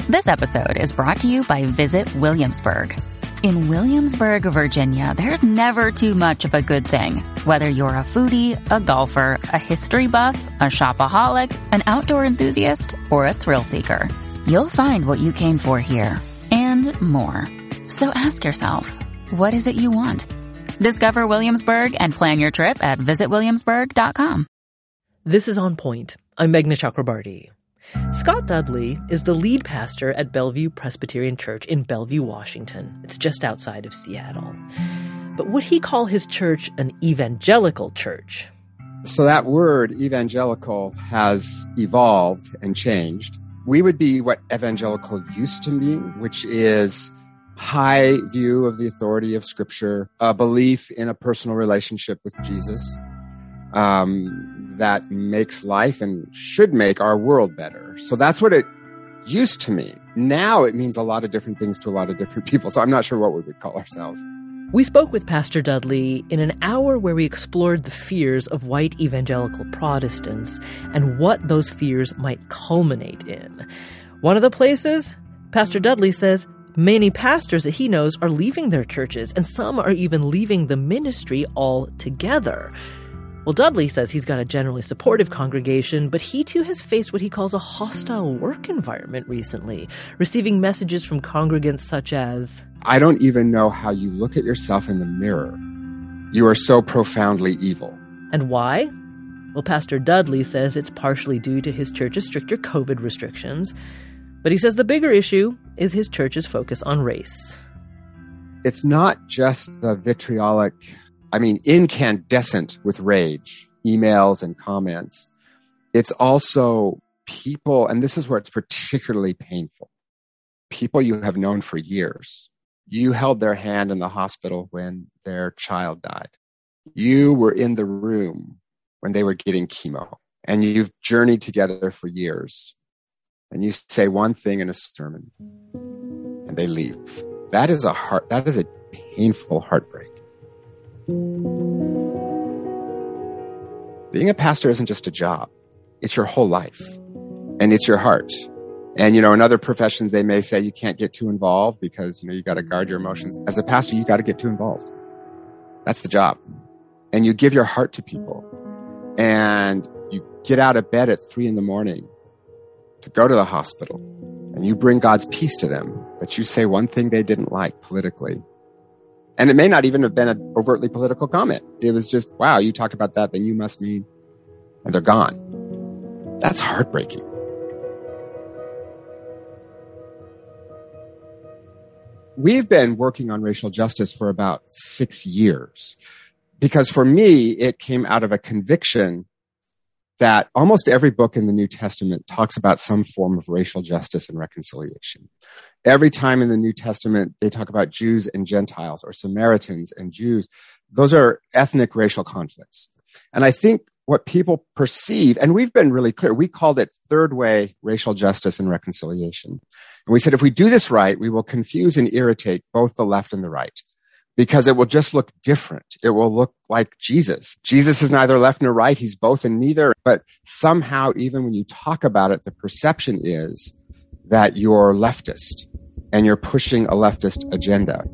This episode is brought to you by Visit Williamsburg. In Williamsburg, Virginia, there's never too much of a good thing. Whether you're a foodie, a golfer, a history buff, a shopaholic, an outdoor enthusiast, or a thrill seeker, you'll find what you came for here and more. So ask yourself, what is it you want? Discover Williamsburg and plan your trip at visitwilliamsburg.com. This is On Point. I'm Meghna Chakrabarti. Scott Dudley is the lead pastor at Bellevue Presbyterian Church in Bellevue, Washington. It's just outside of Seattle. But would he call his church an evangelical church? So that word evangelical has evolved and changed. We would be what evangelical used to mean, which is high view of the authority of Scripture, a belief in a personal relationship with Jesus that makes life and should make our world better. So that's what it used to mean. Now it means a lot of different things to a lot of different people. So I'm not sure what we would call ourselves. We spoke with Pastor Dudley in an hour where we explored the fears of white evangelical Protestants and what those fears might culminate in. One of the places, Pastor Dudley says, many pastors that he knows are leaving their churches, and some are even leaving the ministry altogether. Well, Dudley says he's got a generally supportive congregation, but he too has faced what he calls a hostile work environment recently, receiving messages from congregants such as, I don't even know how you look at yourself in the mirror. You are so profoundly evil. And why? Well, Pastor Dudley says it's partially due to his church's stricter COVID restrictions, but he says the bigger issue is his church's focus on race. It's not just the vitriolic, incandescent with rage, emails and comments. It's also people, and this is where it's particularly painful, people you have known for years. You held their hand in the hospital when their child died. You were in the room when they were getting chemo, and you've journeyed together for years. And you say one thing in a sermon, and they leave. That is a painful heartbreak. Being a pastor isn't just a job. It's your whole life. And it's your heart. And, in other professions, they may say you can't get too involved because, you got to guard your emotions. As a pastor, you got to get too involved. That's the job. And you give your heart to people. And you get out of bed at 3 a.m. to go to the hospital. And you bring God's peace to them. But you say one thing they didn't like politically. And it may not even have been an overtly political comment. It was just, wow, you talked about that, then you must mean, and they're gone. That's heartbreaking. We've been working on racial justice for about 6 years because for me, it came out of a conviction that almost every book in the New Testament talks about some form of racial justice and reconciliation. Every time in the New Testament, they talk about Jews and Gentiles or Samaritans and Jews. Those are ethnic racial conflicts. And I think what people perceive, and we've been really clear, we called it third way racial justice and reconciliation. And we said, if we do this right, we will confuse and irritate both the left and the right because it will just look different. It will look like Jesus. Jesus is neither left nor right. He's both and neither. But somehow, even when you talk about it, the perception is that you're leftist and you're pushing a leftist agenda.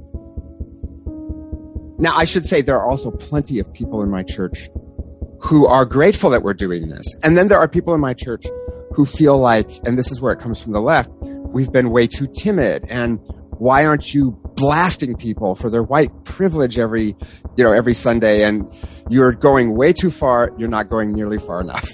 Now, I should say there are also plenty of people in my church who are grateful that we're doing this. And then there are people in my church who feel like, and this is where it comes from the left, we've been way too timid. And why aren't you blasting people for their white privilege every Sunday? And you're going way too far. You're not going nearly far enough.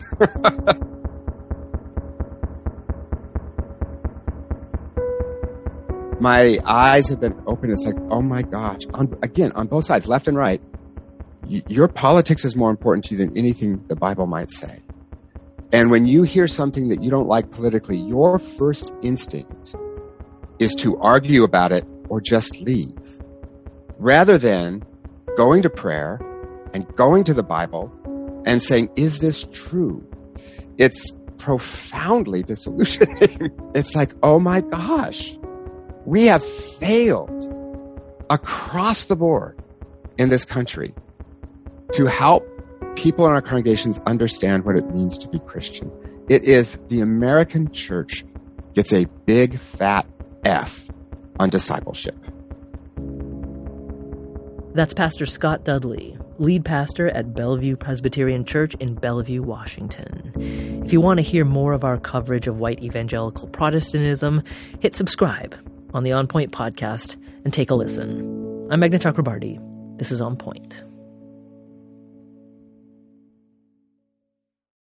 My eyes have been open. It's like, oh my gosh. On both sides, left and right, your politics is more important to you than anything the Bible might say. And when you hear something that you don't like politically, your first instinct is to argue about it or just leave, rather than going to prayer and going to the Bible and saying, is this true? It's profoundly disillusioning. It's like, oh my gosh, we have failed across the board in this country to help people in our congregations understand what it means to be Christian. It is the American church gets a big fat F on discipleship. That's Pastor Scott Dudley, lead pastor at Bellevue Presbyterian Church in Bellevue, Washington. If you want to hear more of our coverage of white evangelical Protestantism, hit subscribe on the On Point podcast and take a listen. I'm Meghna Chakrabarty. This is On Point.